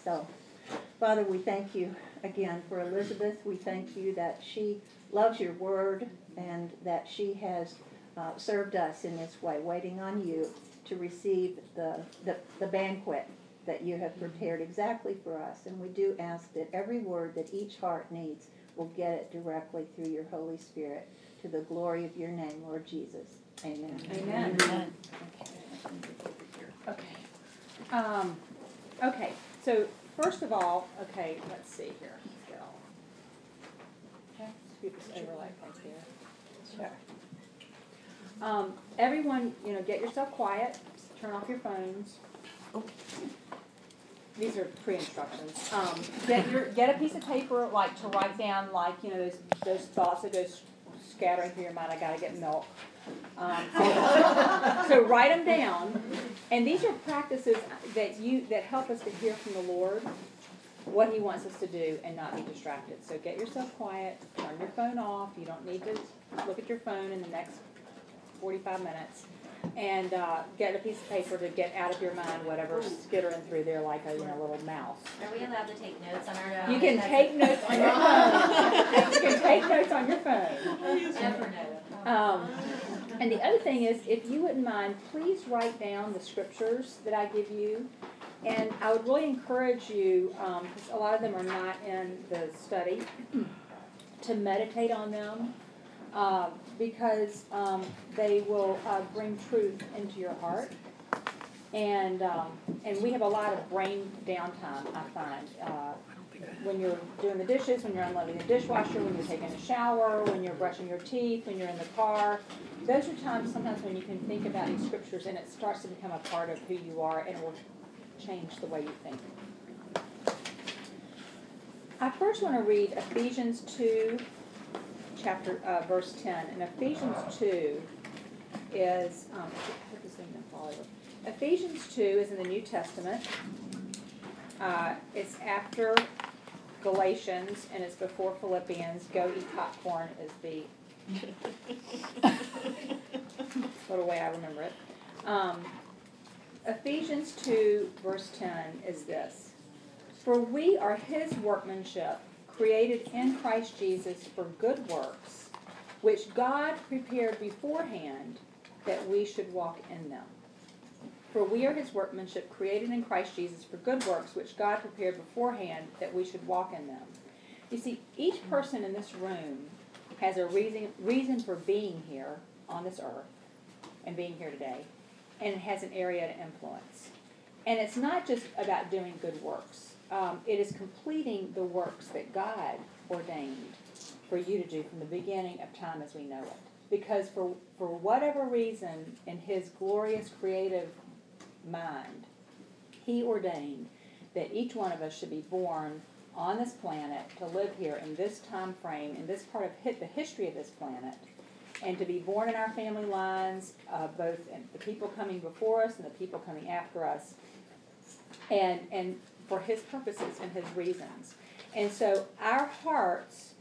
So, Father, we thank you again for Elizabeth. We thank you that she loves your word and that she has served us in this way, waiting on you to receive the banquet that you have prepared exactly for us. And we do ask that every word that each heart needs will get it directly through your Holy Spirit to the glory of your name, Lord Jesus. Amen. Amen. Amen. Okay. Okay, so first of all, okay, let's see here. Let's get all. Okay, scoot this overlay right there. Sure. Everyone, get yourself quiet. Turn off your phones. These are pre-instructions. Get a piece of paper, like to write down, like those thoughts that go scattering through your mind. I gotta get milk. So write them down, and these are practices that help us to hear from the Lord what He wants us to do and not be distracted. So get yourself quiet, turn your phone off. You don't need to look at your phone in the next 45 minutes, and get a piece of paper to get out of your mind whatever's skittering through there like a little mouse. Are we allowed to take notes on our phone? You can take notes on your phone. You can take notes on your phone. Never know. And the other thing is, if you wouldn't mind, please write down the scriptures that I give you. And I would really encourage you, because a lot of them are not in the study, to meditate on them, because they will bring truth into your heart. And we have a lot of brain downtime, I find. When you're doing the dishes, when you're unloading the dishwasher, when you're taking a shower, when you're brushing your teeth, when you're in the car. Those are times sometimes when you can think about these scriptures and it starts to become a part of who you are and it will change the way you think. I first want to read Ephesians 2, verse 10. And Ephesians 2 is, put this thing in the follow. Ephesians 2 is in the New Testament. It's after Galatians and it's before Philippians. Go eat popcorn is the little way I remember it. Ephesians 2, verse 10 is this. For we are His workmanship, created in Christ Jesus for good works, which God prepared beforehand that we should walk in them. For we are His workmanship, created in Christ Jesus for good works, which God prepared beforehand that we should walk in them. You see, each person in this room has a reason for being here on this earth and being here today, and it has an area to influence. And it's not just about doing good works. It is completing the works that God ordained for you to do from the beginning of time as we know it. Because for whatever reason, in His glorious creative mind, He ordained that each one of us should be born on this planet to live here in this time frame, in this part of the history of this planet, and to be born in our family lines, both the people coming before us and the people coming after us, and for His purposes and His reasons. And so our hearts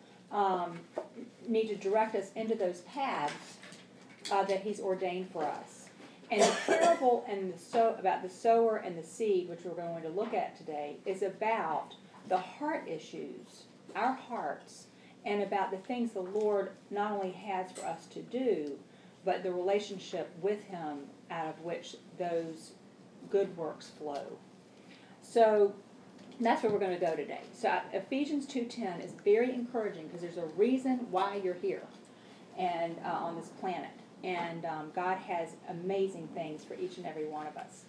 need to direct us into those paths that He's ordained for us. And the parable about the sower and the seed, which we're going to look at today, is about the heart issues, our hearts, and about the things the Lord not only has for us to do, but the relationship with Him out of which those good works flow. So that's where we're going to go today. So Ephesians 2:10 is very encouraging because there's a reason why you're here and on this planet. And God has amazing things for each and every one of us.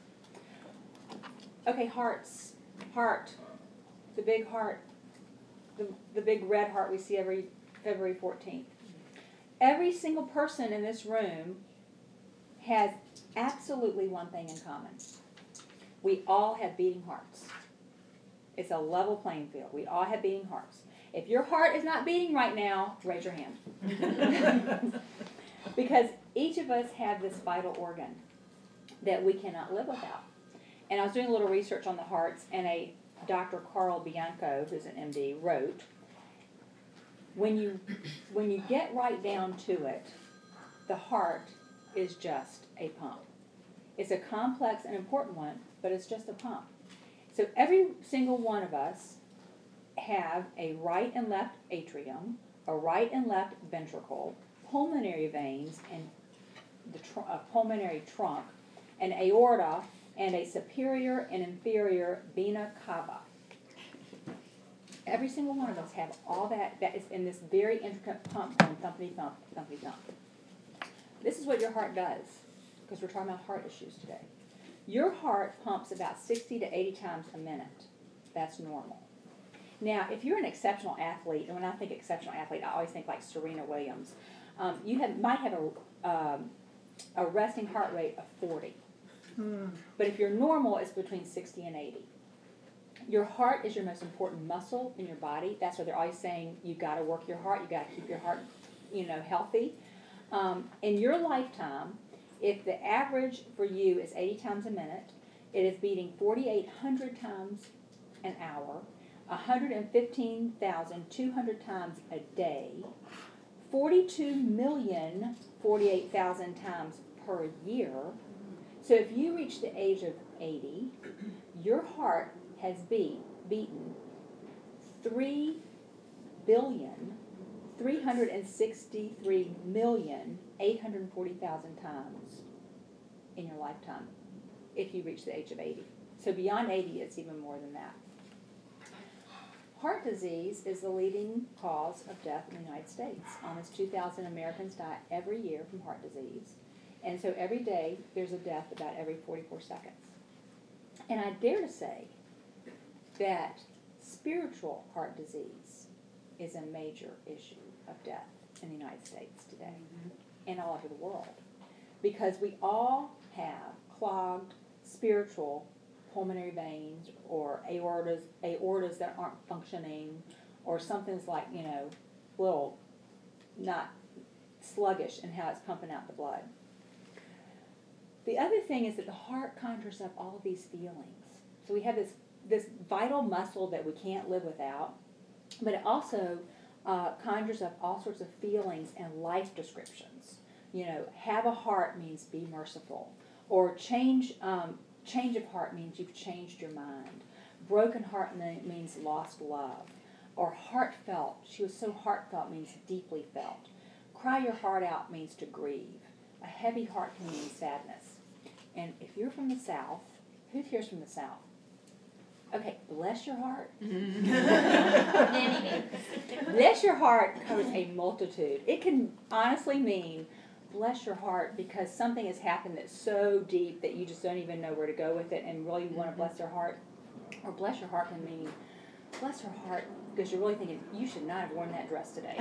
Okay, heart, the big heart, the big red heart we see every February 14th. Every single person in this room has absolutely one thing in common. We all have beating hearts. It's a level playing field. We all have beating hearts. If your heart is not beating right now, raise your hand. Because each of us have this vital organ that we cannot live without. And I was doing a little research on the hearts, and Dr. Carl Bianco, who's an MD, wrote, when you get right down to it, the heart is just a pump. It's a complex and important one, but it's just a pump. So every single one of us have a right and left atrium, a right and left ventricle, pulmonary veins, and the pulmonary trunk, an aorta, and a superior and inferior vena cava. Every single one of us have all that is in this very intricate pump going thumpity thump, thumpity thump. This is what your heart does, because we're talking about heart issues today. Your heart pumps about 60 to 80 times a minute. That's normal. Now, if you're an exceptional athlete, and when I think exceptional athlete, I always think like Serena Williams, you might have a resting heart rate of 40. But if you're normal, it's between 60 and 80. Your heart is your most important muscle in your body. That's why they're always saying you got to work your heart. You got to keep your heart, healthy. In your lifetime, if the average for you is 80 times a minute, it is beating 4,800 times an hour, 115,200 times a day, 42,048,000 times per year. So if you reach the age of 80, your heart has beaten 3,363,840,000 times in your lifetime if you reach the age of 80. So beyond 80, it's even more than that. Heart disease is the leading cause of death in the United States. Almost 2,000 Americans die every year from heart disease. And so every day there's a death about every 44 seconds. And I dare to say that spiritual heart disease is a major issue of death in the United States today and all over the world. Because we all have clogged spiritual pulmonary veins or aortas that aren't functioning, or something's like, little not sluggish in how it's pumping out the blood. The other thing is that the heart conjures up all of these feelings. So we have this vital muscle that we can't live without, but it also conjures up all sorts of feelings and life descriptions. Have a heart means be merciful, or change of heart means you've changed your mind. Broken heart means lost love, or heartfelt. She was so heartfelt means deeply felt. Cry your heart out means to grieve. A heavy heart can mean sadness. And if you're from the South, who here's from the South? Okay, bless your heart. Bless your heart covers a multitude. It can honestly mean bless your heart because something has happened that's so deep that you just don't even know where to go with it and really want to bless their heart. Or bless your heart can mean bless her heart because you're really thinking you should not have worn that dress today.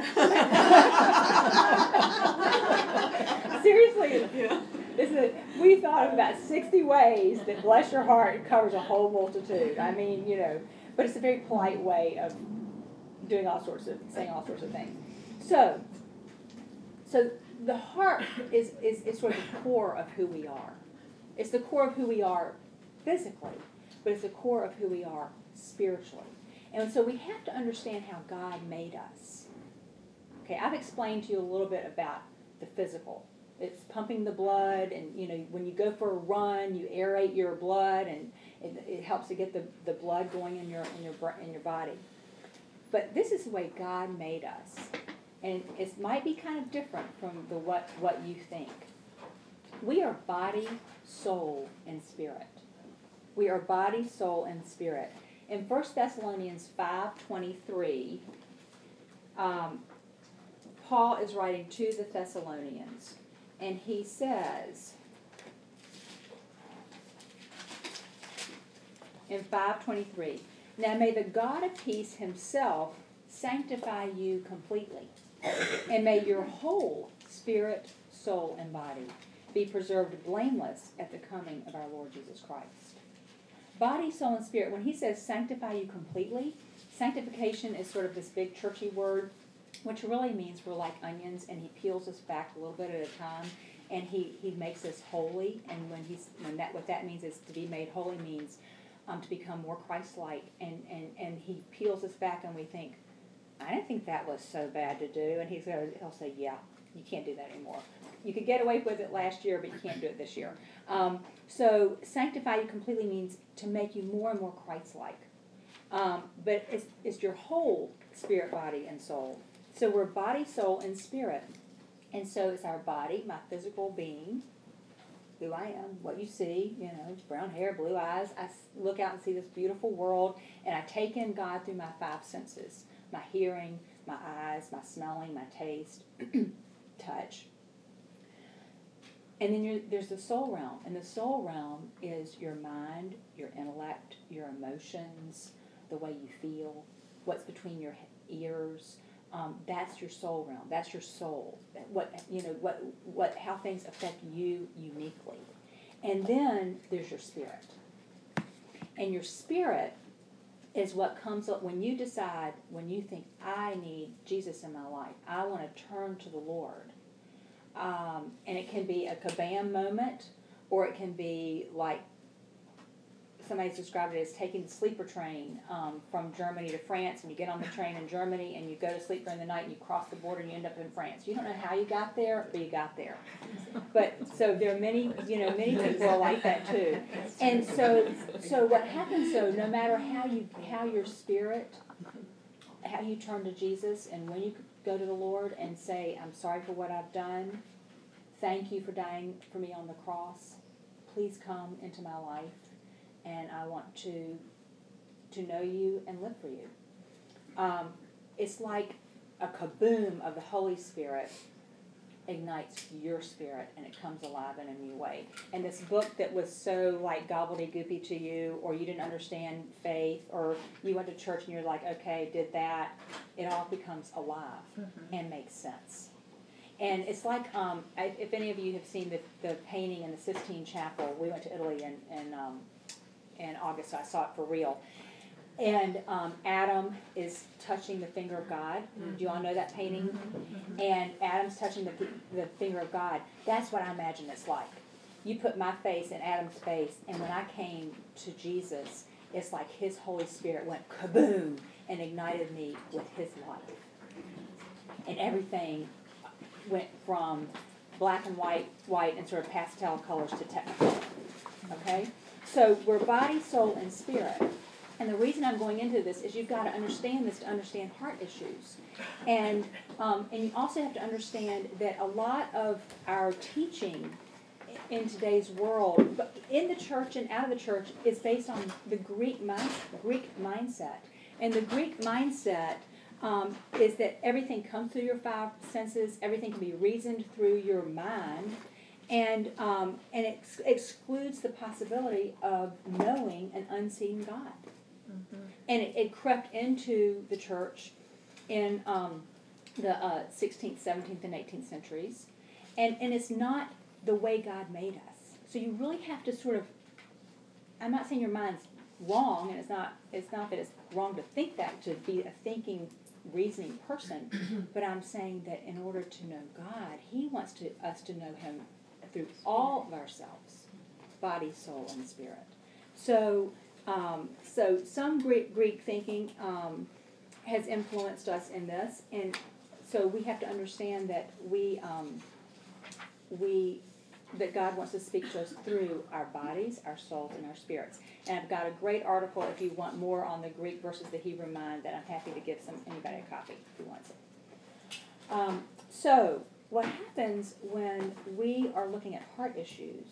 Seriously, we thought of about 60 ways that bless your heart covers a whole multitude. I mean, but it's a very polite way of saying all sorts of things. So the heart is sort of the core of who we are. It's the core of who we are physically, but it's the core of who we are spiritually. And so we have to understand how God made us. Okay, I've explained to you a little bit about the physical. It's pumping the blood, and when you go for a run, you aerate your blood, and it helps to get the blood going in your body. But this is the way God made us, and it might be kind of different from what you think. We are body, soul, and spirit. We are body, soul, and spirit. In 1 Thessalonians 5:23, Paul is writing to the Thessalonians, and he says in 5:23, "Now may the God of peace himself sanctify you completely, and may your whole spirit, soul, and body be preserved blameless at the coming of our Lord Jesus Christ." Body, soul, and spirit. When he says sanctify you completely, sanctification is sort of this big churchy word, which really means we're like onions, and he peels us back a little bit at a time, and he makes us holy. And what that means is to be made holy means to become more Christ-like, and he peels us back, and we think, I didn't think that was so bad to do, and he'll say, yeah, you can't do that anymore. You could get away with it last year, but you can't do it this year. So sanctify you completely means to make you more and more Christ-like. But it's your whole spirit, body, and soul. So we're body, soul, and spirit. And so it's our body, my physical being, who I am, what you see, brown hair, blue eyes. I look out and see this beautiful world, and I take in God through my 5 senses: my hearing, my eyes, my smelling, my taste, touch. And then there's the soul realm, and the soul realm is your mind, your intellect, your emotions, the way you feel, what's between your ears. That's your soul realm. That's your soul. How things affect you uniquely. And then there's your spirit. And your spirit is what comes up when you decide, when you think, I need Jesus in my life. I want to turn to the Lord. And it can be a kabam moment, or it can be like somebody's described it as taking the sleeper train from Germany to France, and you get on the train in Germany and you go to sleep during the night and you cross the border and you end up in France. You don't know how you got there, but you got there. But so there are many people are like that too. And so what happens though, no matter how your spirit, how you turn to Jesus, and when you go to the Lord and say, I'm sorry for what I've done. Thank you for dying for me on the cross. Please come into my life. And I want to know you and live for you. It's like a kaboom of the Holy Spirit ignites your spirit, and it comes alive in a new way. And this book that was so like gobbledygook to you, or you didn't understand faith, or you went to church and you're like, okay, did that, it all becomes alive and makes sense. And it's like, if any of you have seen the painting in the Sistine Chapel, we went to Italy in August, so I saw it for real. And Adam is touching the finger of God. Do you all know that painting? And Adam's touching the finger of God. That's what I imagine it's like. You put my face in Adam's face, and when I came to Jesus, it's like his Holy Spirit went kaboom and ignited me with his life. And everything went from black and white, and sort of pastel colors to technicolor. Okay? So we're body, soul, and spirit. And the reason I'm going into this is you've got to understand this to understand heart issues. And you also have to understand that a lot of our teaching in today's world, but in the church and out of the church, is based on the Greek mindset. And the Greek mindset is that everything comes through your 5 senses, everything can be reasoned through your mind, and it excludes the possibility of knowing an unseen God. And it crept into the church in the 16th, 17th, and 18th centuries, and it's not the way God made us. So you really have to sort of, I'm not saying your mind's wrong, and it's not that it's wrong to think that, to be a thinking, reasoning person, but I'm saying that in order to know God, he wants us to know him through all of ourselves, body, soul, and spirit. So some Greek thinking has influenced us in this, and so we have to understand that that God wants to speak to us through our bodies, our souls, and our spirits. And I've got a great article if you want more on the Greek versus the Hebrew mind that I'm happy to give anybody a copy who wants it. So what happens when we are looking at heart issues?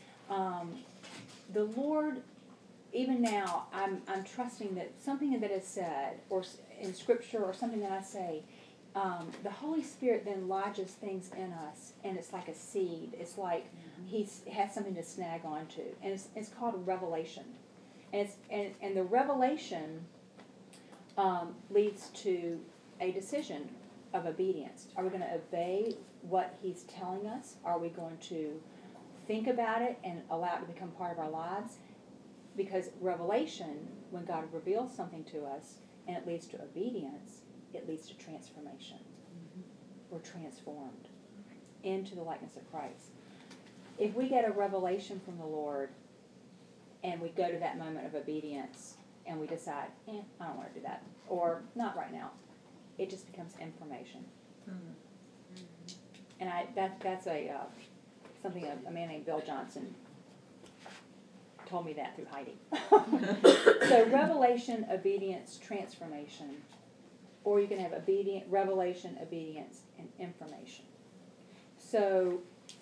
The Lord, even now, I'm trusting that something that is said, or in Scripture, or something that I say, the Holy Spirit then lodges things in us, and it's like a seed. It's like He has something to snag onto, and it's called revelation. And the revelation leads to a decision of obedience. Are we going to obey what He's telling us? Are we going to think about it and allow it to become part of our lives? Because revelation, when God reveals something to us and it leads to obedience, it leads to transformation. We're transformed into the likeness of Christ. If we get a revelation from the Lord and we go to that moment of obedience and we decide, I don't want to do that, or not right now, it just becomes information. And that's something a man named Bill Johnson told me that through Heidi. So revelation, obedience, transformation. Or you can have revelation, obedience, and information. So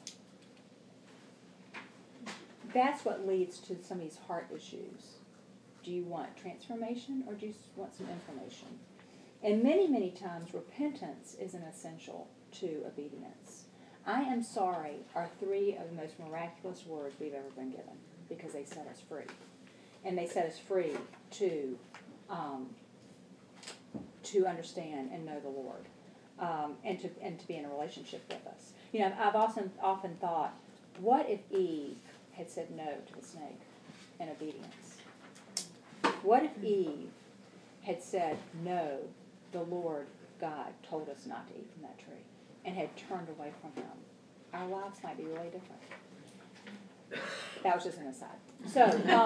that's what leads to some of these heart issues. Do you want transformation or do you want some information? And many, many times repentance is an essential to obedience. I am sorry are 3 of the most miraculous words we've ever been given because they set us free. And they set us free to understand and know the Lord, and to be in a relationship with us. You know, I've often thought, what if Eve had said no to the snake in obedience? What if Eve had said, no, the Lord God told us not to eat from that tree, and had turned away from him? Our lives might be really different. That was just an aside. So,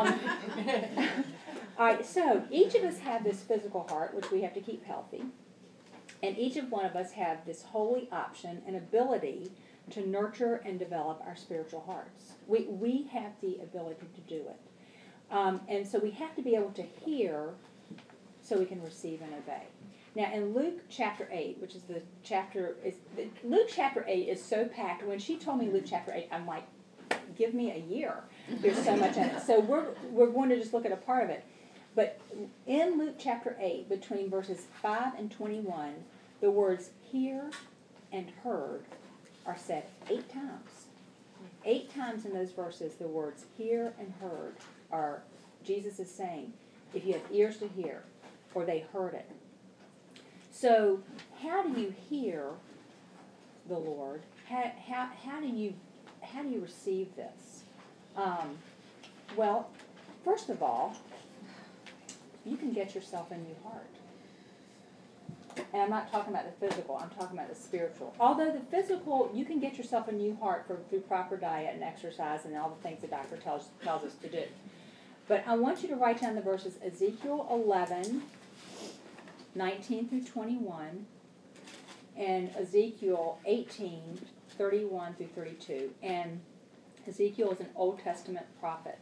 all right, so each of us have this physical heart, which we have to keep healthy. And each of one of us have this holy option and ability to nurture and develop our spiritual hearts. We have the ability to do it. And so we have to be able to hear so we can receive and obey. Now in Luke chapter 8, which is Luke chapter 8 is so packed. When she told me Luke chapter 8, I'm like, give me a year. There's so much in it. So we're going to just look at a part of it. But in Luke chapter 8, between verses 5 and 21, the words hear and heard are said 8 times. 8 times in those verses, the words hear and heard are, Jesus is saying, if you have ears to hear, or they heard it. So how do you hear the Lord? How do you receive this? Well, first of all, you can get yourself a new heart. And I'm not talking about the physical, I'm talking about the spiritual. Although the physical, you can get yourself a new heart through proper diet and exercise and all the things the doctor tells us to do. But I want you to write down the verses Ezekiel 11, 19 through 21, and Ezekiel 18, 31 through 32. And Ezekiel is an Old Testament prophet.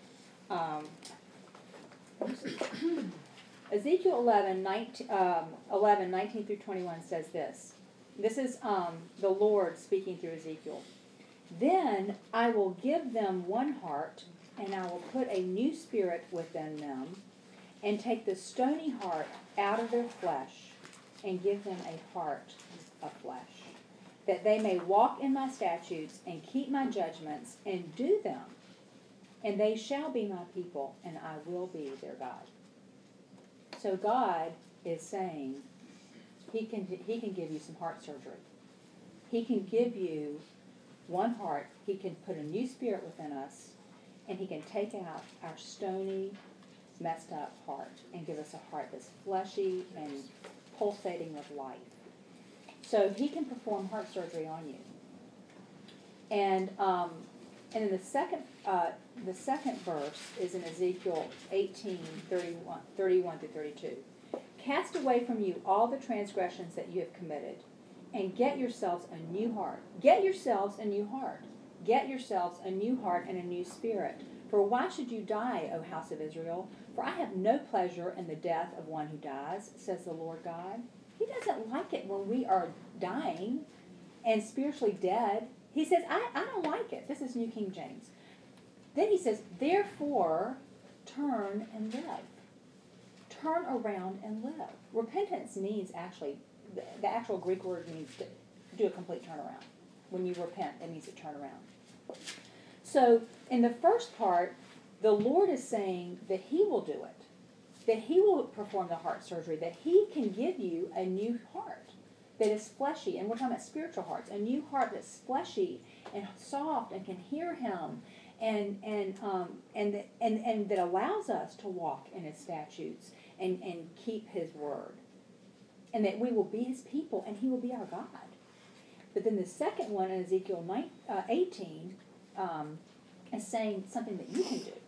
Ezekiel 11, 19 through 21 says this. This is the Lord speaking through Ezekiel. Then I will give them one heart, and I will put a new spirit within them, and take the stony heart out of their flesh, and give them a heart of flesh, that they may walk in my statutes, and keep my judgments, and do them. And they shall be my people, and I will be their God. So God is saying He can give you some heart surgery. He can give you one heart. He can put a new spirit within us, and He can take out our stony, messed up heart and give us a heart that's fleshy and pulsating with life. So He can perform heart surgery on you. And in the second verse is in Ezekiel 18, 31 to 32. Cast away from you all the transgressions that you have committed, and get yourselves a new heart. Get yourselves a new heart. Get yourselves a new heart and a new spirit. For why should you die, O house of Israel? For I have no pleasure in the death of one who dies, says the Lord God. He doesn't like it when we are dying and spiritually dead. He says, I don't like it. This is New King James. Then he says, therefore, turn and live. Turn around and live. Repentance means actually, the actual Greek word means to do a complete turnaround. When you repent, it means to turn around. So, in the first part, the Lord is saying that He will do it. That He will perform the heart surgery. That He can give you a new heart that is fleshy. And we're talking about spiritual hearts. A new heart that's fleshy and soft and can hear Him. And that allows us to walk in His statutes and keep His word. And that we will be His people and He will be our God. But then the second one in Ezekiel 18 is saying something that you can do.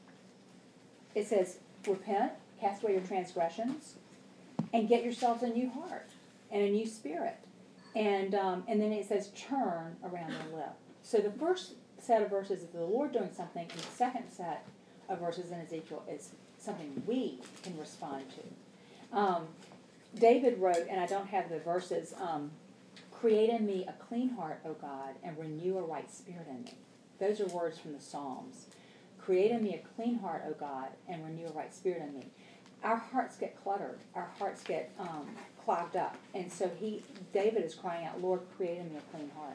It says, repent, cast away your transgressions, and get yourselves a new heart and a new spirit. And then it says turn around the lip. So the first set of verses is the Lord doing something, and the second set of verses in Ezekiel is something we can respond to. David wrote, and I don't have the verses, create in me a clean heart, O God, and renew a right spirit in me. Those are words from the Psalms. Create in me a clean heart, O God, and renew a right spirit in me. Our hearts get cluttered. Our hearts get clogged up. And so David is crying out, Lord, create in me a clean heart.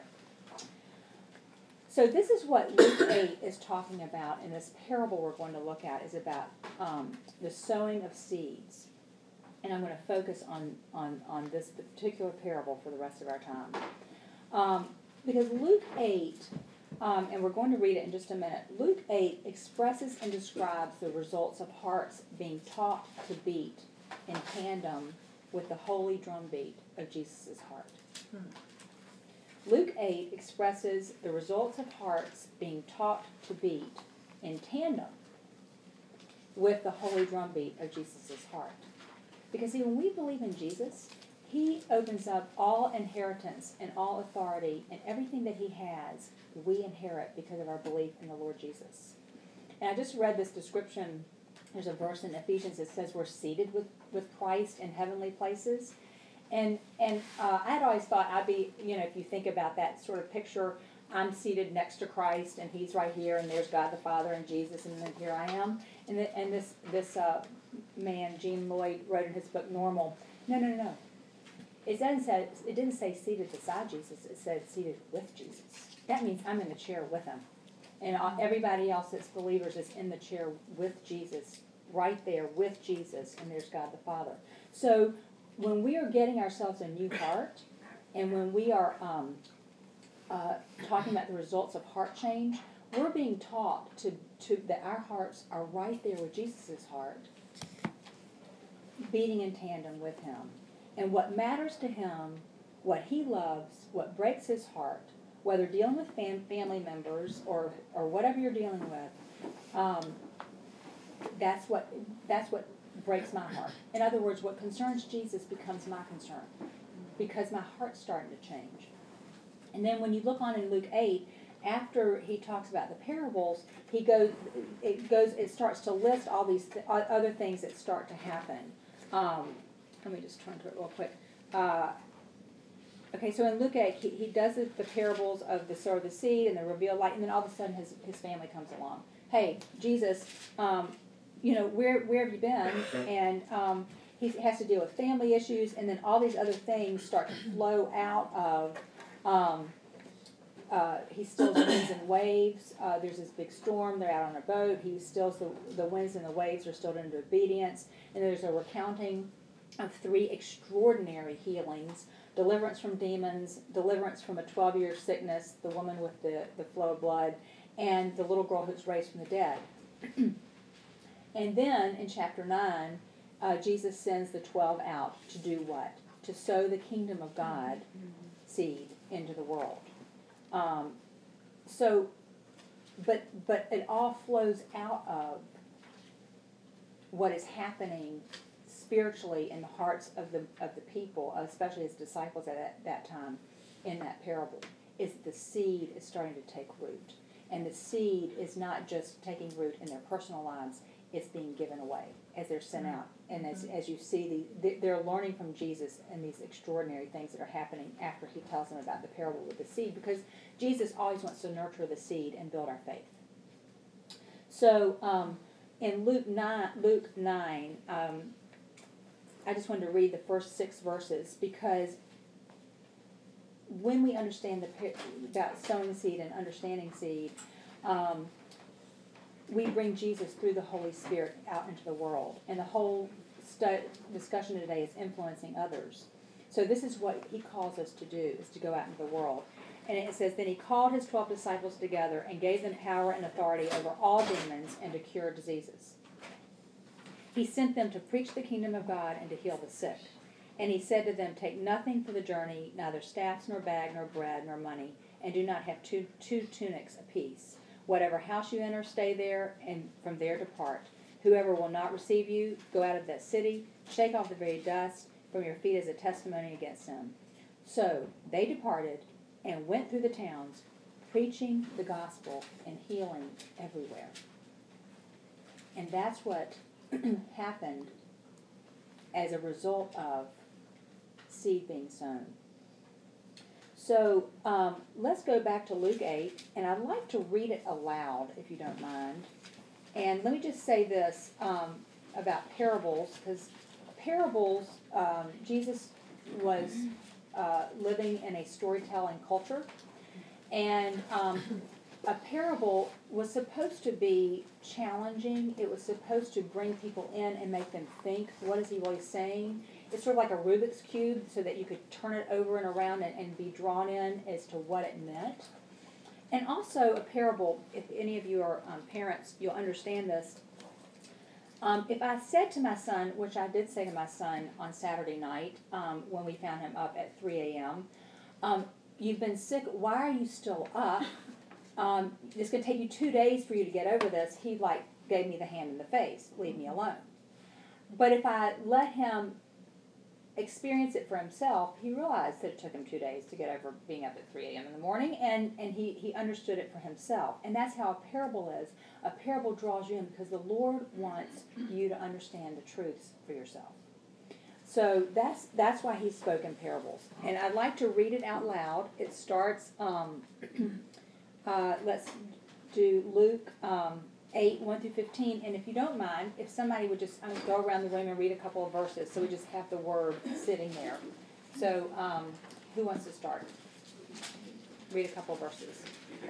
So this is what Luke 8 is talking about, and this parable we're going to look at is about the sowing of seeds. And I'm going to focus on this particular parable for the rest of our time. Because Luke 8, and we're going to read it in just a minute, Luke 8 expresses and describes the results of hearts being taught to beat in tandem with the holy drumbeat of Jesus' heart. Luke 8 expresses the results of hearts being taught to beat in tandem with the holy drumbeat of Jesus' heart. Because see, when we believe in Jesus, he opens up all inheritance and all authority, and everything that he has, we inherit because of our belief in the Lord Jesus. And I just read this description. There's a verse in Ephesians that says we're seated with Christ in heavenly places. And I'd always thought I'd be, if you think about that sort of picture, I'm seated next to Christ, and he's right here, and there's God the Father and Jesus, and then here I am. And this man, Gene Lloyd, wrote in his book, Normal, no. It didn't say seated beside Jesus. It said seated with Jesus. That means I'm in the chair with him. And everybody else that's believers is in the chair with Jesus, right there with Jesus, and there's God the Father. So when we are getting ourselves a new heart, and when we are talking about the results of heart change, we're being taught that our hearts are right there with Jesus' heart, beating in tandem with him. And what matters to him, what he loves, what breaks his heart, whether dealing with family members or whatever you're dealing with, that's what breaks my heart. In other words, what concerns Jesus becomes my concern because my heart's starting to change. And then when you look on in Luke 8, after he talks about the parables, it starts to list all these other things that start to happen. Let me just turn to it real quick. Okay, so in Luke 8, he does the parables of the sower of the seed and the revealed light, and then all of a sudden his family comes along. Hey, Jesus, where have you been? And he has to deal with family issues, and then all these other things start to flow out of. He stills the winds and waves. There's this big storm. They're out on a boat. He stills the winds and the waves are stilled into obedience. And there's a recounting of 3 extraordinary healings: deliverance from demons, deliverance from a 12-year sickness, the woman with the flow of blood, and the little girl who's raised from the dead. And then in chapter 9, Jesus sends the 12 out to do what? To sow the kingdom of God seed into the world. But it all flows out of what is happening spiritually in the hearts of the people, especially his disciples at that time in that parable, is the seed is starting to take root. And the seed is not just taking root in their personal lives, it's being given away as they're sent out. And as you see, they're learning from Jesus and these extraordinary things that are happening after he tells them about the parable with the seed, because Jesus always wants to nurture the seed and build our faith. So in Luke 9, I just wanted to read the first 6 verses, because when we understand about sowing seed and understanding seed, we bring Jesus through the Holy Spirit out into the world. And the whole discussion today is influencing others. So this is what he calls us to do, is to go out into the world. And it says, then he called his 12 disciples together and gave them power and authority over all demons and to cure diseases. He sent them to preach the kingdom of God and to heal the sick. And he said to them, take nothing for the journey, neither staffs, nor bag, nor bread, nor money, and do not have two tunics apiece. Whatever house you enter, stay there, and from there depart. Whoever will not receive you, go out of that city, shake off the very dust from your feet as a testimony against them. So they departed and went through the towns, preaching the gospel and healing everywhere. And that's what happened as a result of seed being sown. So let's go back to Luke 8, and I'd like to read it aloud, if you don't mind. And let me just say this about parables, because parables, Jesus was living in a storytelling culture, and a parable was supposed to be challenging. It was supposed to bring people in and make them think, what is he really saying? It's sort of like a Rubik's Cube, so that you could turn it over and around and be drawn in as to what it meant. And also a parable, if any of you are parents, you'll understand this. If I said to my son, which I did say to my son on Saturday night when we found him up at 3 a.m., you've been sick, why are you still up? It's going to take you 2 days for you to get over this. He gave me the hand in the face, leave me alone. But if I let him experience it for himself, he realized that it took him 2 days to get over being up at 3 a.m. in the morning, and he understood it for himself. And that's how a parable is. A parable draws you in because the Lord wants you to understand the truths for yourself. So that's why he spoke in parables. And I'd like to read it out loud. It starts, let's do Luke 8, 1 through 15. And if you don't mind, if somebody would just go around the room and read a couple of verses, so we just have the word sitting there. So who wants to start? Read a couple of verses.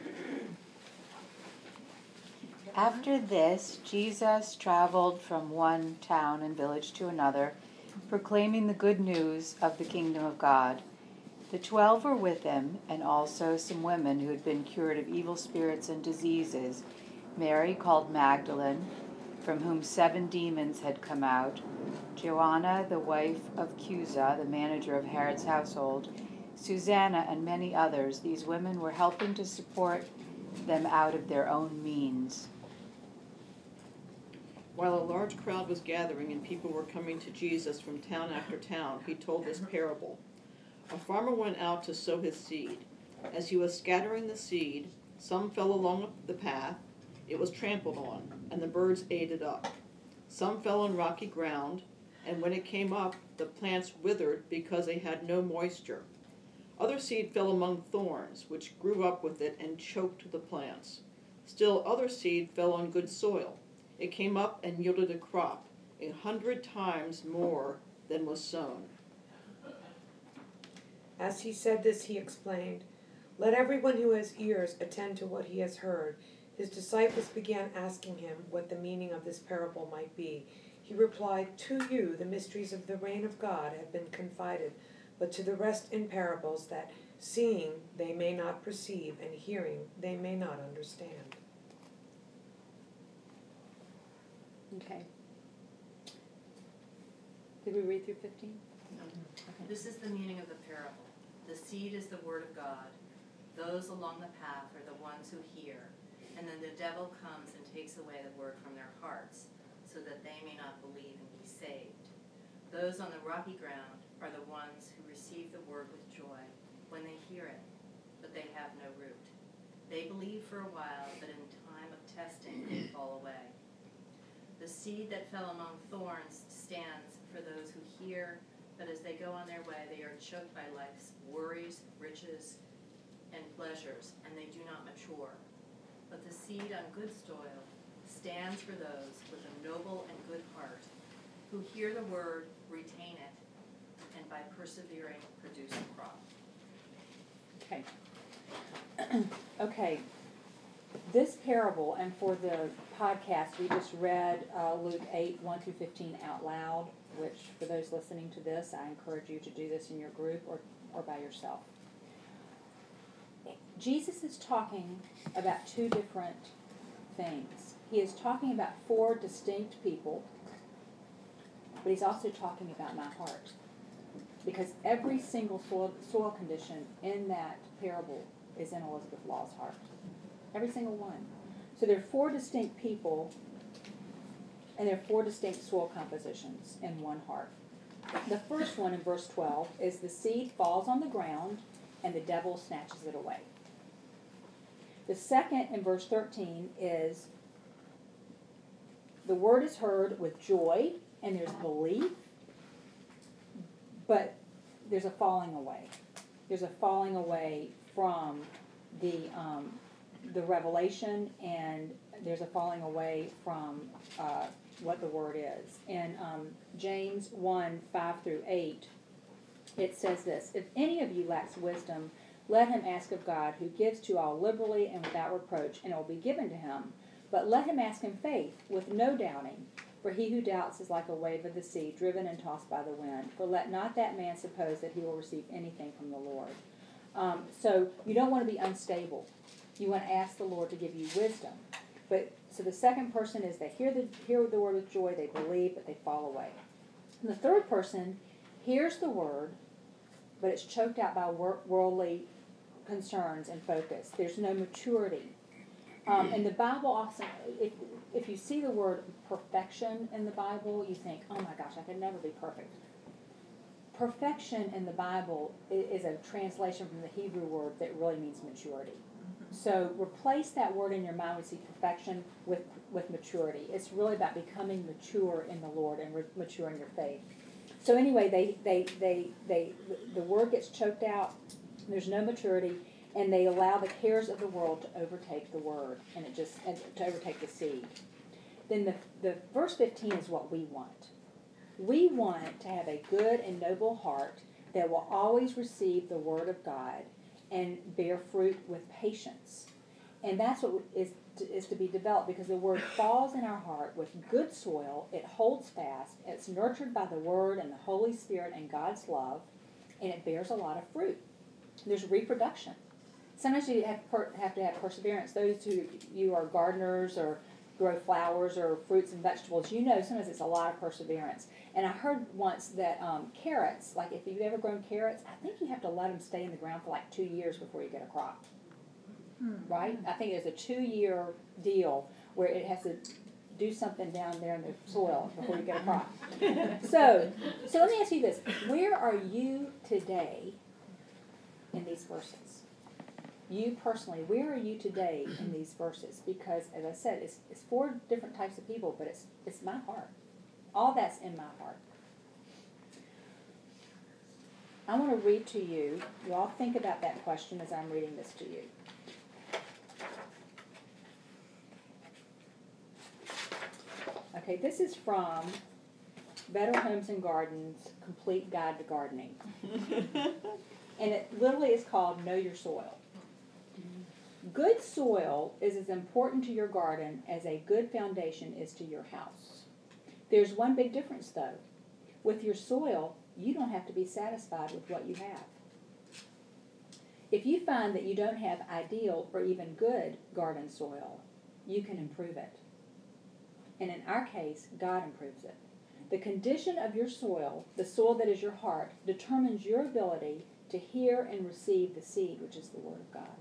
After this, Jesus traveled from one town and village to another, proclaiming the good news of the kingdom of God. The 12 were with him, and also some women who had been cured of evil spirits and diseases: Mary, called Magdalene, from whom 7 demons had come out; Joanna, the wife of Chuza, the manager of Herod's household; Susanna, and many others. These women were helping to support them out of their own means. While a large crowd was gathering and people were coming to Jesus from town after town, he told this parable. A farmer went out to sow his seed. As he was scattering the seed, some fell along the path. It was trampled on, and the birds ate it up. Some fell on rocky ground, and when it came up, the plants withered because they had no moisture. Other seed fell among thorns, which grew up with it and choked the plants. Still other seed fell on good soil. It came up and yielded a crop, 100 times more than was sown. As he said this, he explained, "Let everyone who has ears attend to what he has heard." His disciples began asking him what the meaning of this parable might be. He replied, "To you the mysteries of the reign of God have been confided, but to the rest in parables, that seeing they may not perceive, and hearing they may not understand." Okay. Did we read through 15? Okay. This is the meaning of the parable. The seed is the word of God. Those along the path are the ones who hear, and then the devil comes and takes away the word from their hearts, so that they may not believe and be saved. Those on the rocky ground are the ones who receive the word with joy when they hear it, but they have no root. They believe for a while, but in time of testing they fall away. The seed that fell among thorns stands for those who hear, but as they go on their way, they are choked by life's worries, riches, and pleasures, and they do not mature. But the seed on good soil stands for those with a noble and good heart, who hear the word, retain it, and by persevering produce a crop. Okay. Okay. This parable, and for the podcast, we just read Luke 8, 1 through 15 out loud, which for those listening to this, I encourage you to do this in your group or by yourself. Jesus is talking about 2 different things. He is talking about 4 distinct people, but he's also talking about my heart. Because every single soil condition in that parable is in Elizabeth Law's heart. Every single one. So there are 4 distinct people, and there are 4 distinct soil compositions in one heart. The first one in verse 12 is the seed falls on the ground and the devil snatches it away. The second in verse 13 is the word is heard with joy and there's belief, but there's a falling away. There's a falling away from the revelation, and there's a falling away from what the word is. In James 1, 5-8, it says this: If any of you lacks wisdom, let him ask of God, who gives to all liberally and without reproach, and it will be given to him. But let him ask in faith, with no doubting. For he who doubts is like a wave of the sea, driven and tossed by the wind. For let not that man suppose that he will receive anything from the Lord. So you don't want to be unstable. You want to ask the Lord to give you wisdom. But so the second person is they hear the word with joy, they believe, but they fall away. And the third person hears the word, but it's choked out by worldly concerns and focus. There's no maturity. And the Bible often, if you see the word perfection in the Bible, you think, oh my gosh, I could never be perfect. Perfection in the Bible is a translation from the Hebrew word that really means maturity. So replace that word in your mind when you see perfection with maturity. It's really about becoming mature in the Lord and mature in your faith. So anyway, the word gets choked out. There's no maturity, and they allow the cares of the world to overtake the word, and to overtake the seed. Then the verse 15 is what we want. We want to have a good and noble heart that will always receive the word of God and bear fruit with patience. And that's what is to be developed, because the word falls in our heart with good soil. It holds fast. It's nurtured by the word and the Holy Spirit and God's love, and it bears a lot of fruit. There's reproduction. Sometimes you have to have perseverance. Those who you are gardeners or grow flowers or fruits and vegetables, you know sometimes it's a lot of perseverance. And I heard once that carrots, like if you've ever grown carrots, I think you have to let them stay in the ground for like 2 years before you get a crop. Right? I think it's a 2-year deal where it has to do something down there in the soil before you get a crop. So let me ask you this. Where are you today in these verses? You personally, where are you today in these verses? Because, as I said, it's 4 different types of people, but it's my heart. All that's in my heart. I want to read to you. You all think about that question as I'm reading this to you. Okay, this is from Better Homes and Gardens, Complete Guide to Gardening. And it literally is called Know Your Soil. Good soil is as important to your garden as a good foundation is to your house. There's one big difference, though. With your soil, you don't have to be satisfied with what you have. If you find that you don't have ideal or even good garden soil, you can improve it. And in our case, God improves it. The condition of your soil, the soil that is your heart, determines your ability to hear and receive the seed, which is the Word of God.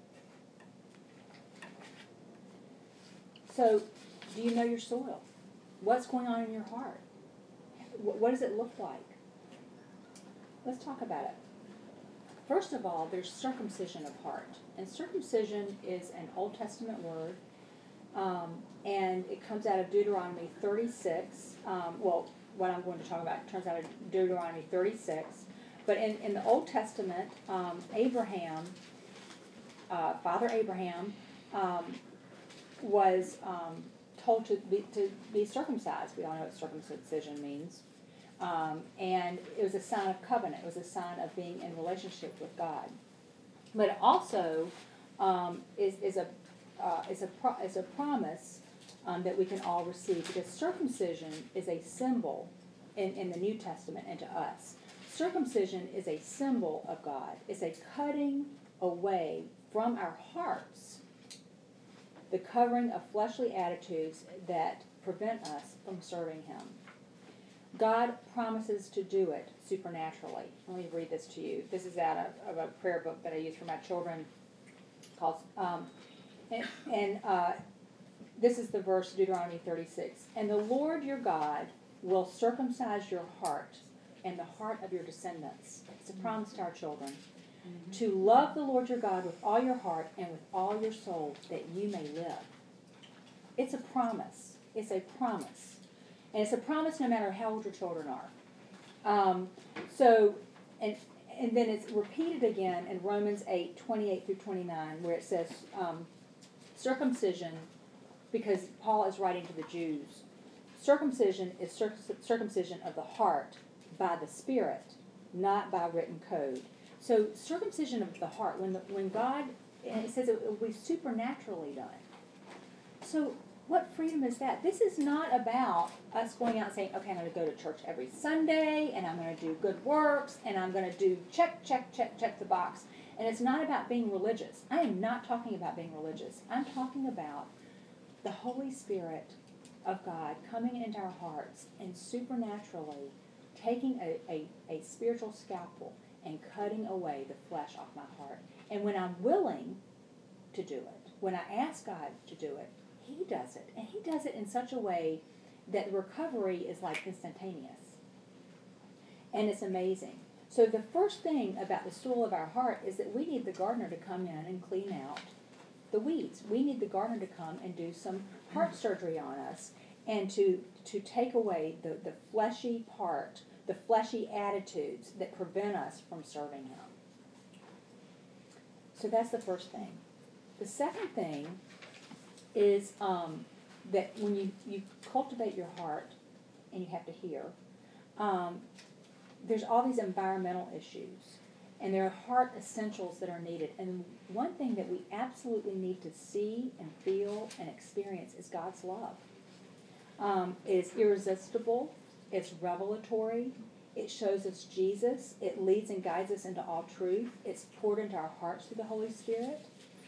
So, do you know your soil? What's going on in your heart? What does it look like? Let's talk about it. First of all, there's circumcision of heart. And circumcision is an Old Testament word, and it comes out of Deuteronomy 36. What I'm going to talk about turns out of Deuteronomy 36. But in the Old Testament, Abraham, Father Abraham, was told to be circumcised. We all know what circumcision means. And it was a sign of covenant. It was a sign of being in relationship with God. But it also is a promise that we can all receive, because circumcision is a symbol in the New Testament and to us. Circumcision is a symbol of God. It's a cutting away from our hearts the covering of fleshly attitudes that prevent us from serving Him. God promises to do it supernaturally. Let me read this to you. This is out of a prayer book that I use for my children. Called, this is the verse, Deuteronomy 36. And the Lord your God will circumcise your heart and the heart of your descendants. It's a promise to our children. To love the Lord your God with all your heart and with all your soul, that you may live. It's a promise. It's a promise. And it's a promise no matter how old your children are. And then it's repeated again in Romans 8:28 through 29, where it says circumcision, because Paul is writing to the Jews. Circumcision is circumcision of the heart by the Spirit, not by written code. So circumcision of the heart, when God, and it says it will be supernaturally done. So what freedom is that? This is not about us going out and saying, okay, I'm going to go to church every Sunday, and I'm going to do good works, and I'm going to do check the box. And it's not about being religious. I am not talking about being religious. I'm talking about the Holy Spirit of God coming into our hearts and supernaturally taking a spiritual scalpel and cutting away the flesh off my heart. And when I'm willing to do it, when I ask God to do it, He does it. And He does it in such a way that the recovery is like instantaneous. And it's amazing. So the first thing about the soil of our heart is that we need the gardener to come in and clean out the weeds. We need the gardener to come and do some heart surgery on us and to take away the fleshy part, the fleshy attitudes that prevent us from serving Him. So that's the first thing. The second thing is that when you cultivate your heart, and you have to hear, there's all these environmental issues, and there are heart essentials that are needed. And one thing that we absolutely need to see and feel and experience is God's love. It's irresistible, it's revelatory, it shows us Jesus, it leads and guides us into all truth, it's poured into our hearts through the Holy Spirit.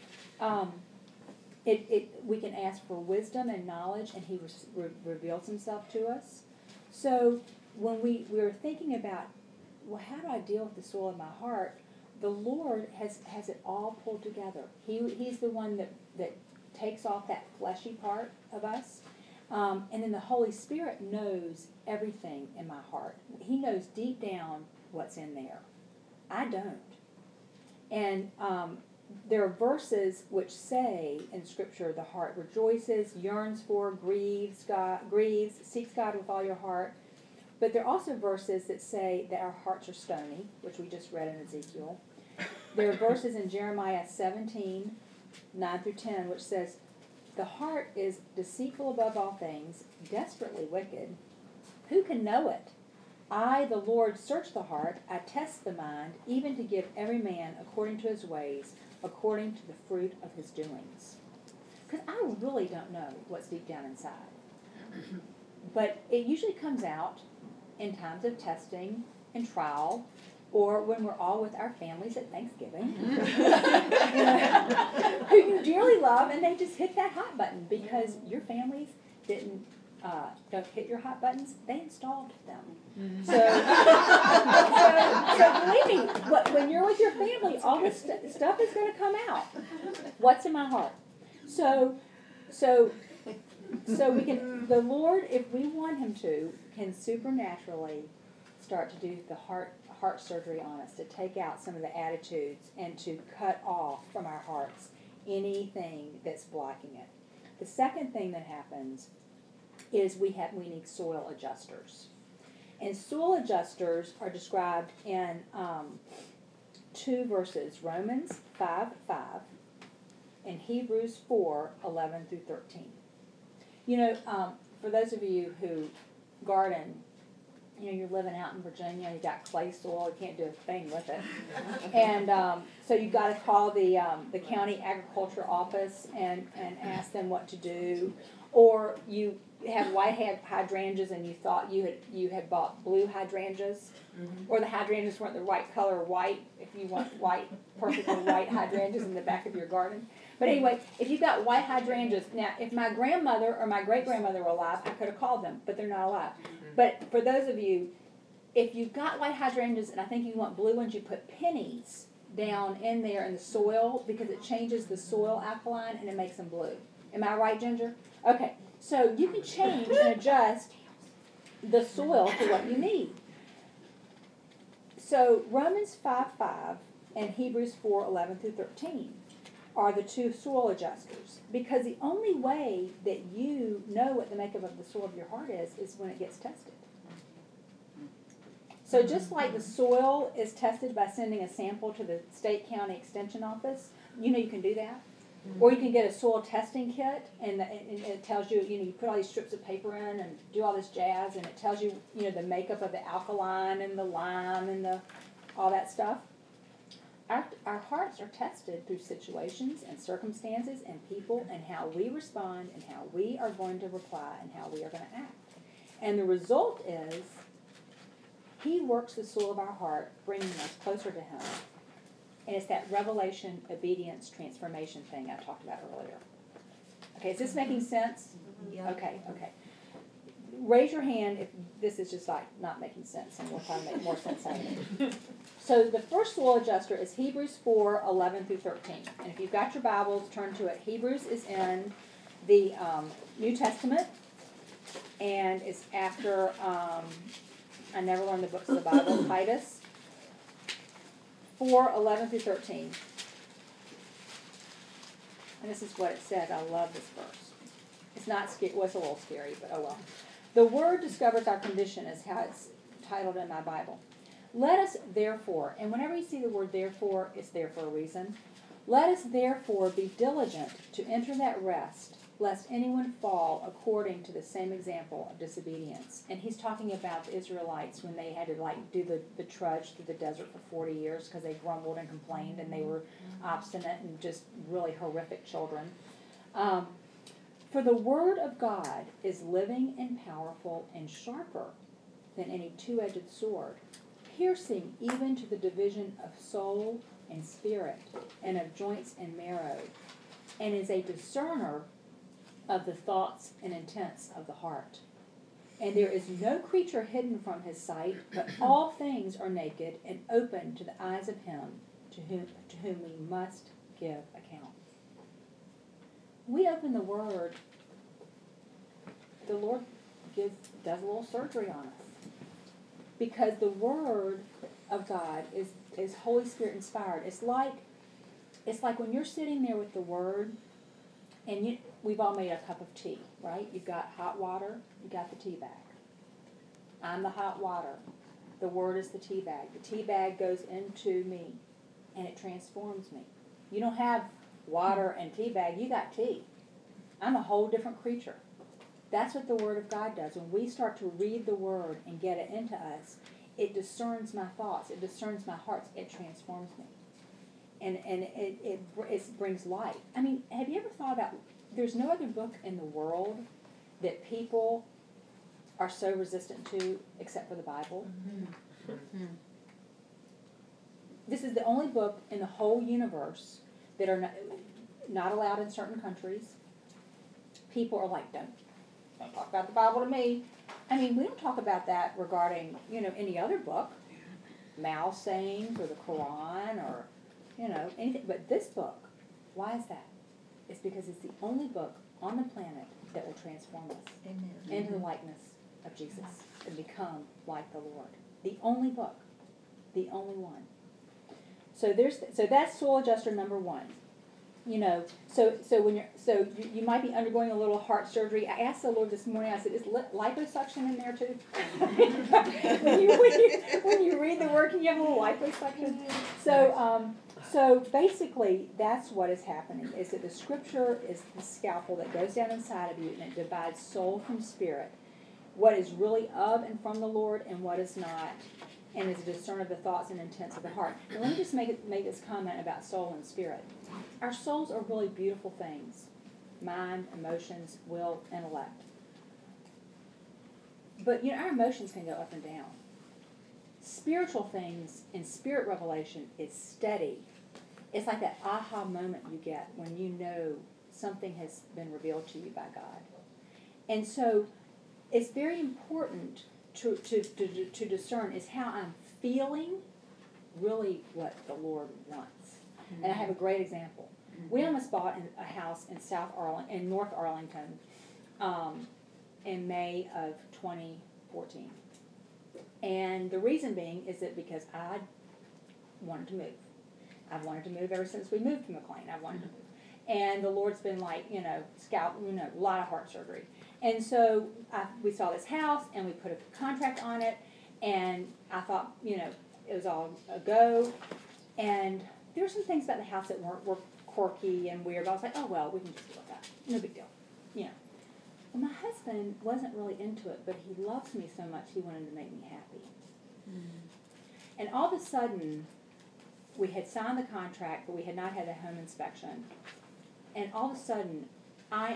We can ask for wisdom and knowledge, and He reveals Himself to us. So when we were thinking about, well, how do I deal with the soil of my heart? The Lord has it all pulled together. He's the one that takes off that fleshy part of us. And then the Holy Spirit knows everything in my heart. He knows deep down what's in there. I don't. And there are verses which say in Scripture, the heart rejoices, yearns for, grieves, seeks God with all your heart. But there are also verses that say that our hearts are stony, which we just read in Ezekiel. There are verses in Jeremiah 17, 9 through 10, which says, the heart is deceitful above all things, desperately wicked. Who can know it? I, the Lord, search the heart. I test the mind, even to give every man according to his ways, according to the fruit of his doings. Because I really don't know what's deep down inside. But it usually comes out in times of testing and trial, or when we're all with our families at Thanksgiving, who you dearly love, and they just hit that hot button because your families don't hit your hot buttons. They installed them. Mm-hmm. So believe me, when you're with your family, all this stuff is going to come out. What's in my heart? So we can, the Lord, if we want Him to, can supernaturally start to do the heart surgery on us, to take out some of the attitudes and to cut off from our hearts anything that's blocking it. The second thing that happens is we need soil adjusters. And soil adjusters are described in two verses, Romans 5:5 and Hebrews 4:11 through 13. You know, for those of you who garden, you know, you're living out in Virginia, you got clay soil, you can't do a thing with it. And so you've got to call the county agriculture office and ask them what to do. Or you have white hydrangeas and you thought you had bought blue hydrangeas, or the hydrangeas weren't the right color white, if you want white, perfectly white hydrangeas in the back of your garden. But anyway, if you've got white hydrangeas, now if my grandmother or my great-grandmother were alive, I could have called them, but they're not alive. But for those of you, if you've got white hydrangeas and I think you want blue ones, you put pennies down in there in the soil because it changes the soil alkaline and it makes them blue. Am I right, Ginger? Okay, so you can change and adjust the soil to what you need. So Romans 5:5 and Hebrews 4:11 through 13 are the two soil adjusters. Because the only way that you know what the makeup of the soil of your heart is when it gets tested. So just like the soil is tested by sending a sample to the state county extension office, you can do that. Or you can get a soil testing kit, and it tells you, you put all these strips of paper in and do all this jazz, and it tells you, the makeup of the alkaline and the lime and all that stuff. Our hearts are tested through situations and circumstances and people and how we respond and how we are going to reply and how we are going to act. And the result is He works the soul of our heart, bringing us closer to Him. And it's that revelation, obedience, transformation thing I talked about earlier. Okay, is this making sense? Yeah. Okay. Raise your hand if this is just like not making sense, and we'll try to make more sense out of it. So the first soul adjuster is Hebrews 4:11 through 13. And if you've got your Bibles, turn to it. Hebrews is in the New Testament, and it's after, I never learned the books of the Bible, Titus 4:11 through 13. And this is what it says. I love this verse. It's not scary. Well, it's a little scary, but oh well. The word discovers our condition is how it's titled in my Bible. Let us therefore, and whenever you see the word therefore, it's there for a reason. Let us therefore be diligent to enter that rest, lest anyone fall according to the same example of disobedience. And he's talking about the Israelites when they had to do the trudge through the desert for 40 years because they grumbled and complained and they were obstinate and just really horrific children. For the word of God is living and powerful and sharper than any two-edged sword, piercing even to the division of soul and spirit and of joints and marrow, and is a discerner of the thoughts and intents of the heart. And there is no creature hidden from His sight, but all things are naked and open to the eyes of Him to whom we must give account. We open the Word, the Lord does a little surgery on us. Because the Word of God is Holy Spirit inspired. It's like when you're sitting there with the Word, and we've all made a cup of tea, right? You've got hot water, you've got the tea bag. I'm the hot water. The Word is the tea bag. The tea bag goes into me, and it transforms me. You don't have water and tea bag, you got tea. I'm a whole different creature. That's what the Word of God does. When we start to read the Word and get it into us, it discerns my thoughts, it discerns my hearts, it transforms me. And it brings life. I mean, have you ever thought about, there's no other book in the world that people are so resistant to except for the Bible? Mm-hmm. This is the only book in the whole universe that are not allowed in certain countries. People are like, don't talk about the Bible to me. I mean, we don't talk about that regarding, any other book. Mao sayings or the Quran or, anything. But this book, why is that? It's because it's the only book on the planet that will transform us into the likeness of Jesus and become like the Lord. The only book. The only one. So that's soul adjuster number one. So you might be undergoing a little heart surgery. I asked the Lord this morning, I said, is liposuction in there too? when you read the word, can you have a little liposuction? So basically, that's what is happening, is that the Scripture is the scalpel that goes down inside of you, and it divides soul from spirit, what is really of and from the Lord and what is not, and is a discerner of the thoughts and intents of the heart. Now, let me just make this comment about soul and spirit. Our souls are really beautiful things. Mind, emotions, will, intellect. But, our emotions can go up and down. Spiritual things and spirit revelation is steady. It's like that aha moment you get when you know something has been revealed to you by God. And so it's very important to discern is how I'm feeling really what the Lord wants. Mm-hmm. And I have a great example. Mm-hmm. We almost bought a house in North Arlington in May of 2014. And the reason being is that because I wanted to move. I've wanted to move ever since we moved to McLean. I've wanted to move. And the Lord's been like, a lot of heart surgery. And so we saw this house, and we put a contract on it, and I thought, it was all a go. And there were some things about the house that were quirky and weird. But I was like, oh, well, we can just deal with that. No big deal. Well, my husband wasn't really into it, but he loves me so much he wanted to make me happy. And all of a sudden, we had signed the contract, but we had not had a home inspection. And all of a sudden, I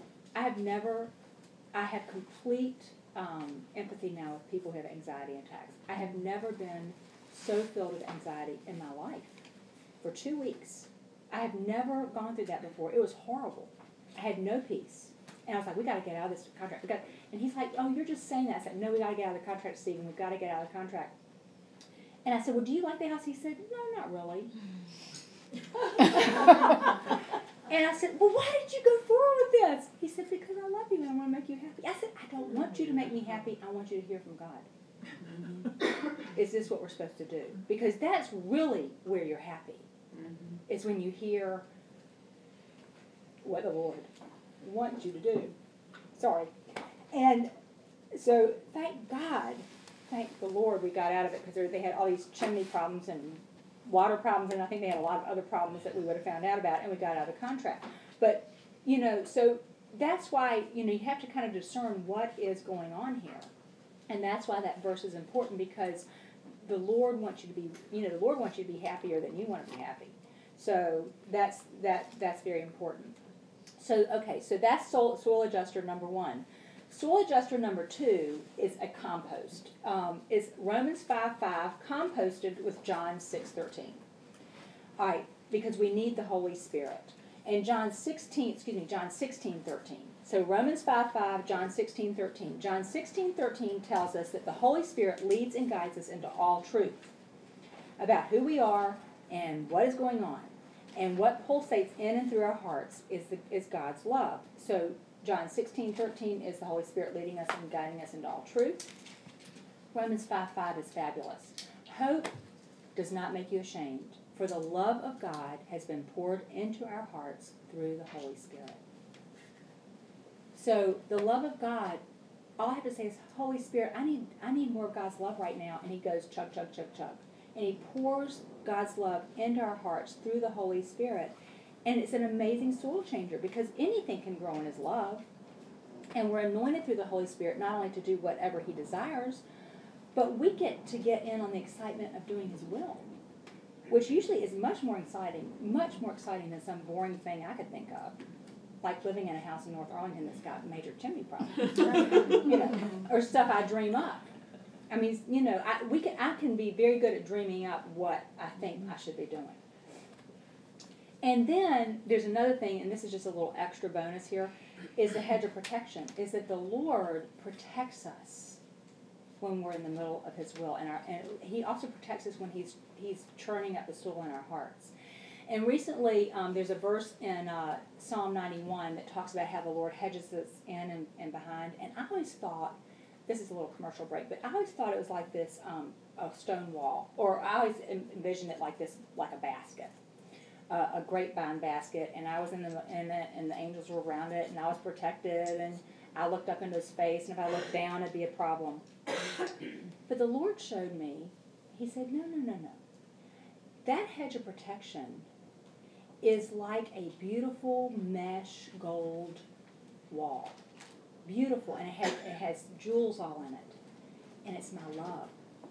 have complete empathy now with people who have anxiety attacks. I have never been so filled with anxiety in my life for 2 weeks. I have never gone through that before. It was horrible. I had no peace. And I was like, we got to get out of this contract. And he's like, oh, you're just saying that. I said, no, we got to get out of the contract, Stephen. We've got to get out of the contract. And I said, well, do you like the house? He said, no, not really. And I said, well, why did you go forward with this? He said, because I love you and I want to make you happy. I said, I don't want you to make me happy. I want you to hear from God. Is this what we're supposed to do? Because that's really where you're happy. Is when you hear what the Lord wants you to do. Sorry. And so thank the Lord we got out of it, because they had all these chimney problems and water problems, and I think they had a lot of other problems that we would have found out about, and we got out of the contract. But, so that's why, you have to kind of discern what is going on here. And that's why that verse is important, because the Lord wants you to be, the Lord wants you to be happier than you want to be happy. So that's very important. So that's soil adjuster number 1. Soil adjuster number 2 is a compost. Is Romans 5:5 composted with John 6:13. All right, because we need the Holy Spirit. And John 16:13. So Romans 5:5, John 16:13. John 16:13 tells us that the Holy Spirit leads and guides us into all truth about who we are and what is going on. And what pulsates in and through our hearts is God's love. So John 16:13 is the Holy Spirit leading us and guiding us into all truth. Romans 5:5 is fabulous. Hope does not make you ashamed, for the love of God has been poured into our hearts through the Holy Spirit. So the love of God, all I have to say is, Holy Spirit, I need more of God's love right now. And he goes chug, chug, chug, chug. And he pours God's love into our hearts through the Holy Spirit. And it's an amazing soil changer, because anything can grow in his love. And we're anointed through the Holy Spirit not only to do whatever he desires, but we get in on the excitement of doing his will, which usually is much more exciting than some boring thing I could think of, like living in a house in North Arlington that's got major chimney problems, or stuff I dream up. I mean, I can be very good at dreaming up what I think I should be doing. And then there's another thing, and this is just a little extra bonus here, is the hedge of protection. Is that the Lord protects us when we're in the middle of his will, and he also protects us when he's churning up the soil in our hearts. And recently, there's a verse in Psalm 91 that talks about how the Lord hedges us in and behind. And I always thought, this is a little commercial break, but I always thought it was like this, a stone wall, or I always envisioned it like this, like a basket, a grapevine basket, and I was in it, and the angels were around it, and I was protected, and I looked up into space, and if I looked down, it'd be a problem. But the Lord showed me, he said, no. That hedge of protection is like a beautiful mesh gold wall. Beautiful, and it has jewels all in it. And it's my love.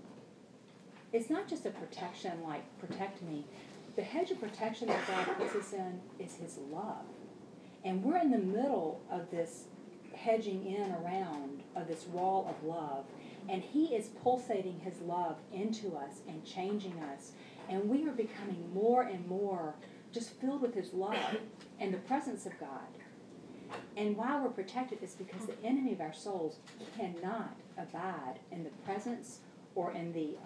It's not just a protection like protect me. The hedge of protection that God puts us in is his love. And we're in the middle of this hedging in around of this wall of love. And he is pulsating his love into us and changing us. And we are becoming more and more just filled with his love and the presence of God. And why we're protected is because the enemy of our souls cannot abide in the presence or in the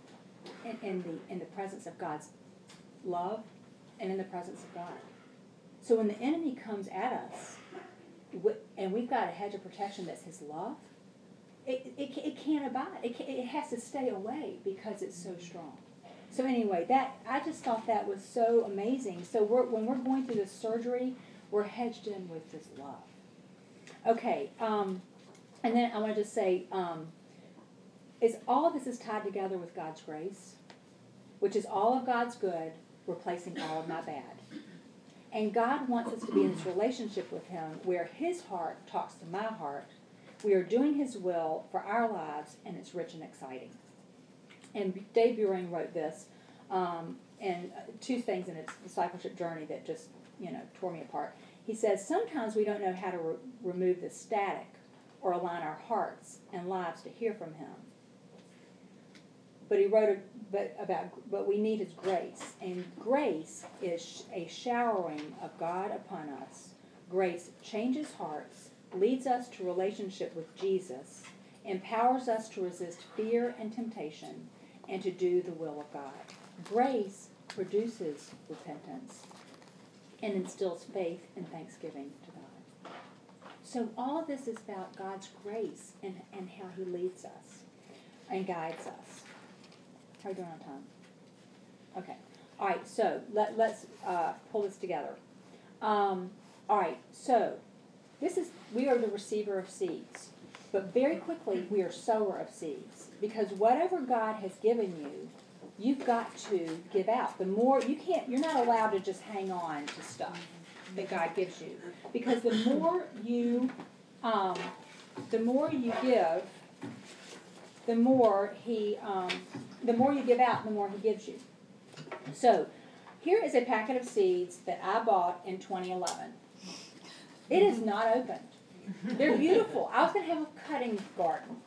presence of God's love and in the presence of God. So when the enemy comes at us, and we've got a hedge of protection that's his love, it can't abide. It has to stay away because it's so strong. So anyway, I just thought that was so amazing. So when we're going through this surgery, we're hedged in with His love. Okay, and then I want to just say, all of this is tied together with God's grace, which is all of God's good, replacing all of my bad. And God wants us to be in this relationship with Him where His heart talks to my heart. We are doing His will for our lives, and it's rich and exciting. And Dave Buren wrote this, and two things in its discipleship journey that just, tore me apart. He says, sometimes we don't know how to remove the static or align our hearts and lives to hear from Him. But he wrote but we need His grace. And grace is a showering of God upon us. Grace changes hearts, leads us to relationship with Jesus, empowers us to resist fear and temptation, and to do the will of God. Grace produces repentance and instills faith and thanksgiving to God. So all of this is about God's grace and how He leads us and guides us. How are you doing on time? Okay. All right, so let's pull this together. All right, so we are the receiver of seeds. But very quickly, we are sower of seeds. Because whatever God has given you, you've got to give out. The more, you're not allowed to just hang on to stuff that God gives you. Because the more you give, the more you give out, the more He gives you. So, here is a packet of seeds that I bought in 2011. It is not opened. They're beautiful. I was going to have a cutting garden.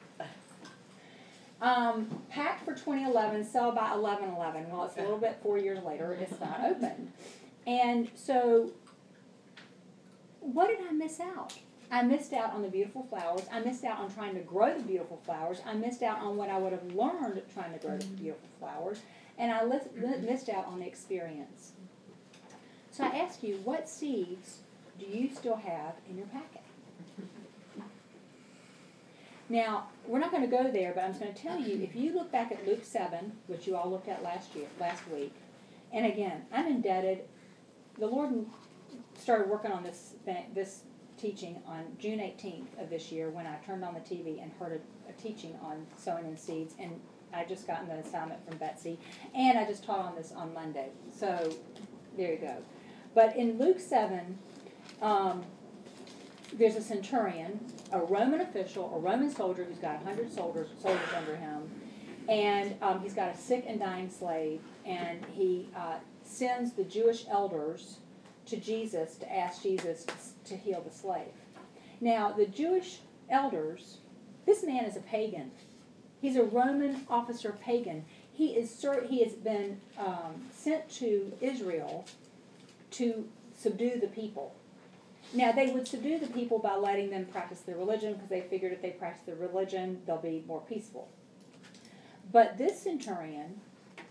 Packed for 2011, sell by 11/11. Well, it's a little bit 4 years later. It's not opened. And so, what did I miss out? I missed out on the beautiful flowers. I missed out on trying to grow the beautiful flowers. I missed out on what I would have learned trying to grow the beautiful flowers. And I missed out on the experience. So I ask you, what seeds do you still have in your packet? Now, we're not going to go there, but I'm just going to tell you, if you look back at Luke 7, which you all looked at last week, and again, I'm indebted. The Lord started working on this teaching on June 18th of this year when I turned on the TV and heard a teaching on sowing in seeds, and I just gotten the assignment from Betsy, and I just taught on this on Monday. So, there you go. But in Luke 7, there's a centurion, a Roman official, a Roman soldier who's got 100 soldiers under him, and he's got a sick and dying slave, and he sends the Jewish elders to Jesus to ask Jesus to heal the slave. Now, the Jewish elders, this man is a pagan. He's a Roman officer pagan. He has been sent to Israel to subdue the people. Now, they would subdue the people by letting them practice their religion because they figured if they practice their religion, they'll be more peaceful. But this centurion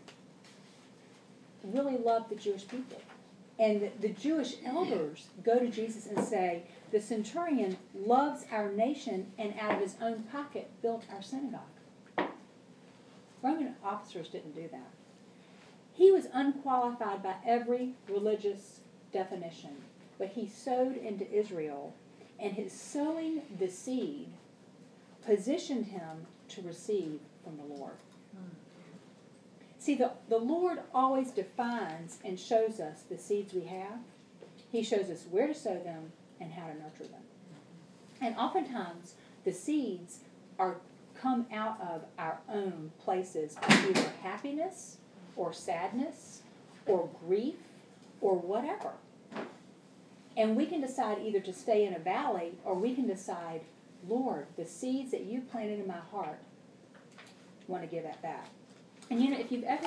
really loved the Jewish people. And the Jewish elders go to Jesus and say, the centurion loves our nation and out of his own pocket built our synagogue. Roman officers didn't do that. He was unqualified by every religious definition, but he sowed into Israel, and his sowing the seed positioned him to receive from the Lord. See, the Lord always defines and shows us the seeds we have. He shows us where to sow them and how to nurture them. And oftentimes, the seeds come out of our own places of either happiness or sadness or grief or whatever. And we can decide either to stay in a valley or we can decide, Lord, the seeds that you planted in my heart, I want to give that back. And you know, if you've ever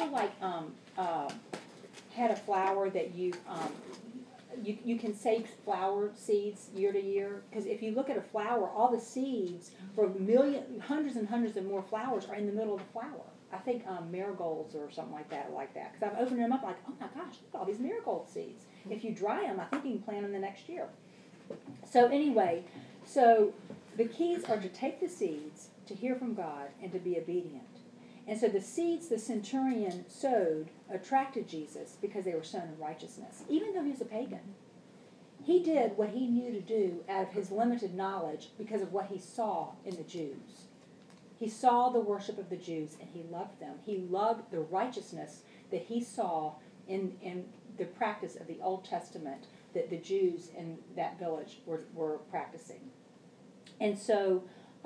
had a flower that you can save flower seeds year to year, because if you look at a flower, all the seeds for hundreds and hundreds of more flowers are in the middle of the flower. I think marigolds or something like that, because I've opened them up like, oh my gosh, look at all these marigold seeds. If you dry them, I think you can plant them the next year. So anyway, so the keys are to take the seeds, to hear from God and to be obedient. And so the seeds the centurion sowed attracted Jesus because they were sown in righteousness, even though he was a pagan. He did what he knew to do out of his limited knowledge because of what he saw in the Jews. He saw the worship of the Jews and he loved them. He loved the righteousness that he saw in the practice of the Old Testament that the Jews in that village were practicing. And so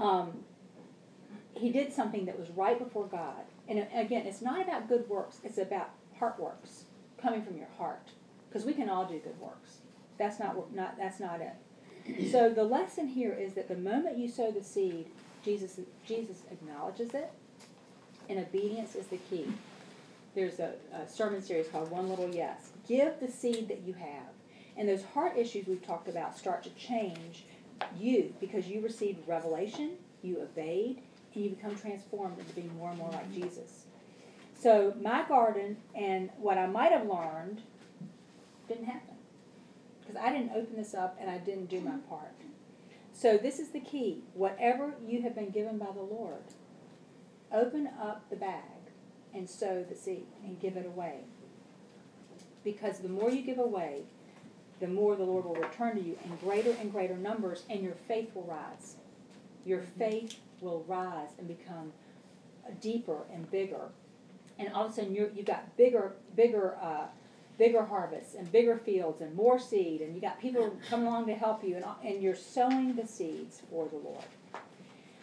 he did something that was right before God. And again, it's not about good works. It's about heart works coming from your heart. Because we can all do good works. That's not it. So the lesson here is that the moment you sow the seed, Jesus acknowledges it, and obedience is the key. There's a sermon series called One Little Yes. Give the seed that you have. And those heart issues we've talked about start to change you because you received revelation, you obeyed, and you become transformed into being more and more like Jesus. So my garden and what I might have learned didn't happen. Because I didn't open this up and I didn't do my part. So this is the key. Whatever you have been given by the Lord, open up the bag and sow the seed and give it away. Because the more you give away, the more the Lord will return to you in greater and greater numbers, and your faith will rise. Your faith will rise and become deeper and bigger. And all of a sudden you've got bigger harvests and bigger fields and more seed, and you got people coming along to help you, and you're sowing the seeds for the Lord.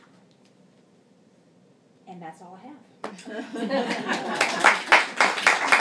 And that's all I have.